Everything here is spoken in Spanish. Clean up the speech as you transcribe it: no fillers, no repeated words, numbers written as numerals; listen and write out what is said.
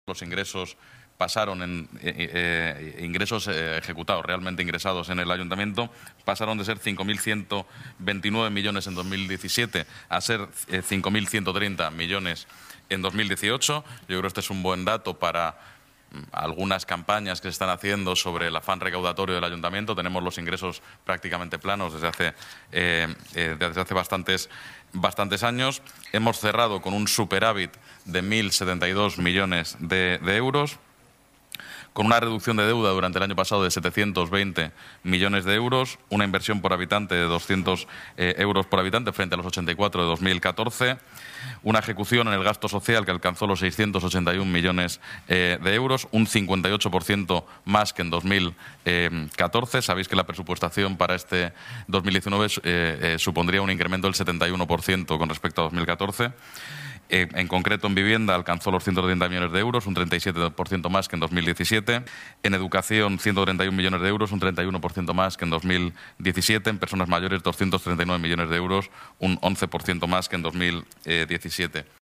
Los ingresos pasaron ingresos ejecutados, realmente ingresados en el ayuntamiento, pasaron de ser 5.129 millones en 2017 a ser 5.130 millones en 2018. Yo creo que este es un buen dato para algunas campañas que se están haciendo sobre el afán recaudatorio del ayuntamiento. Tenemos los ingresos prácticamente planos desde hace bastantes años. Hemos cerrado con un superávit de 1.072 millones de euros, con una reducción de deuda durante el año pasado de 720 millones de euros, una inversión por habitante de 200 euros por habitante frente a los 84 de 2014, una ejecución en el gasto social que alcanzó los 681 millones de euros, un 58% más que en 2014. Sabéis que la presupuestación para este 2019 supondría un incremento del 71% con respecto a 2014. En concreto, en vivienda alcanzó los 130 millones de euros, un 37% más que en 2017. En educación, 131 millones de euros, un 31% más que en 2017. En personas mayores, 239 millones de euros, un 11% más que en 2017.